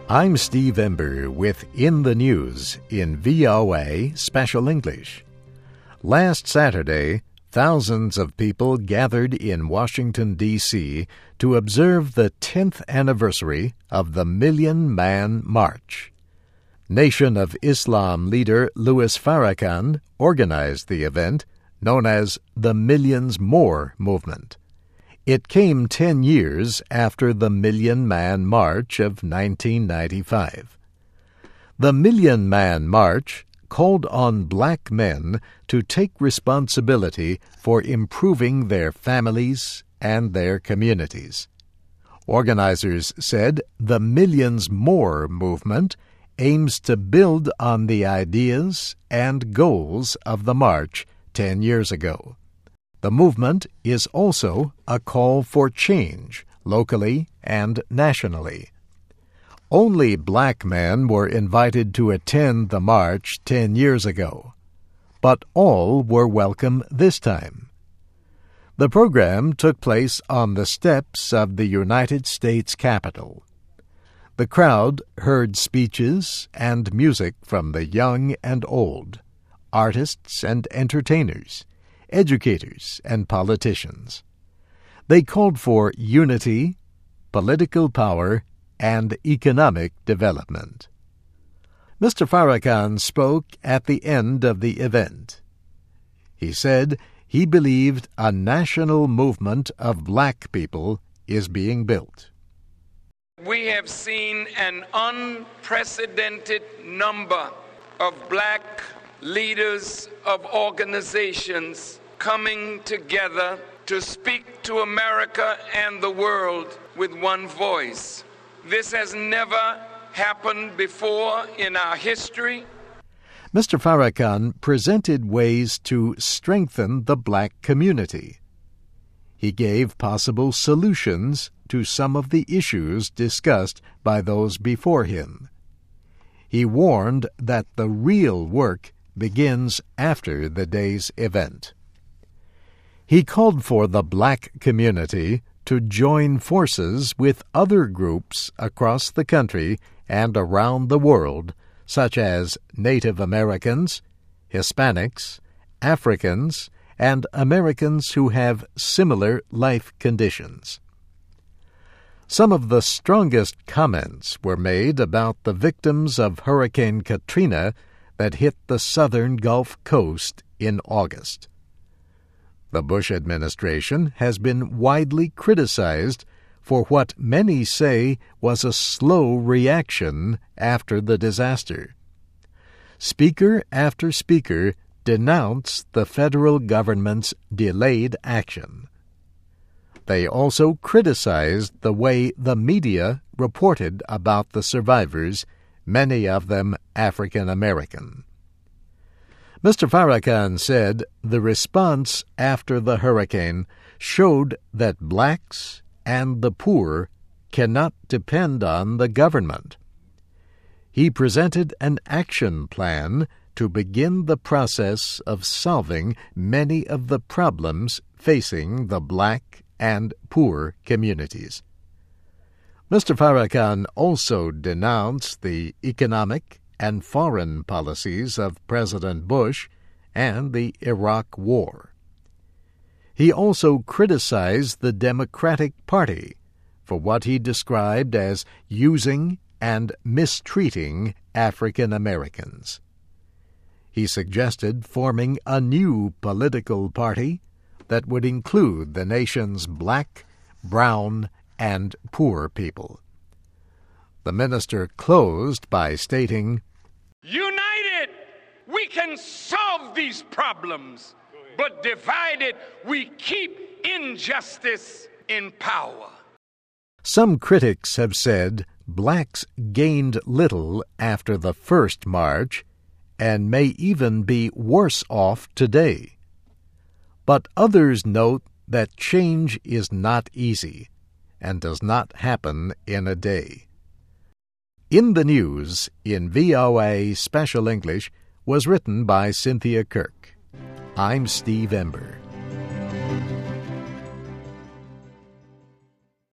I'm Steve Ember with In the News in VOA Special English. Last Saturday, thousands of people gathered in Washington, D.C. to observe the 10th anniversary of the Million Man March. Nation of Islam leader Louis Farrakhan organized the event, known as the Millions More movement. It came 10 years after the Million Man March of 1995. The Million Man March called on black men to take responsibility for improving their families and their communities. Organizers said the Millions More movement aims to build on the ideas and goals of the march 10 years ago. The movement is also a call for change, locally and nationally. Only black men were invited to attend the march 10 years ago, but all were welcome this time. The program took place on the steps of the United States Capitol. The crowd heard speeches and music from the young and old, artists and entertainers, educators and politicians. They called for unity, political power, and economic development. Mr. Farrakhan spoke at the end of the event. He said he believed a national movement of black people is being built. We have seen an unprecedented number of black leaders of organizations coming together to speak to America and the world with one voice. This has never happened before in our history. Mr. Farrakhan presented ways to strengthen the black community. He gave possible solutions to some of the issues discussed by those before him. He warned that the real work begins after the day's event. He called for the black community to join forces with other groups across the country and around the world, such as Native Americans, Hispanics, Africans, and Americans who have similar life conditions. Some of the strongest comments were made about the victims of Hurricane Katrina that hit the southern Gulf Coast in August. The Bush administration has been widely criticized for what many say was a slow reaction after the disaster. Speaker after speaker denounced the federal government's delayed action. They also criticized the way the media reported about the survivors, many of them African American. Mr. Farrakhan said the response after the hurricane showed that blacks and the poor cannot depend on the government. He presented an action plan to begin the process of solving many of the problems facing the black and poor communities. Mr. Farrakhan also denounced the economic and foreign policies of President Bush and the Iraq War. He also criticized the Democratic Party for what he described as using and mistreating African Americans. He suggested forming a new political party that would include the nation's black, brown, and poor people. The minister closed by stating, "United, we can solve these problems, but divided, we keep injustice in power." Some critics have said blacks gained little after the first march and may even be worse off today. But others note that change is not easy and does not happen in a day. In the News in VOA Special English was written by Cynthia Kirk. I'm Steve Ember.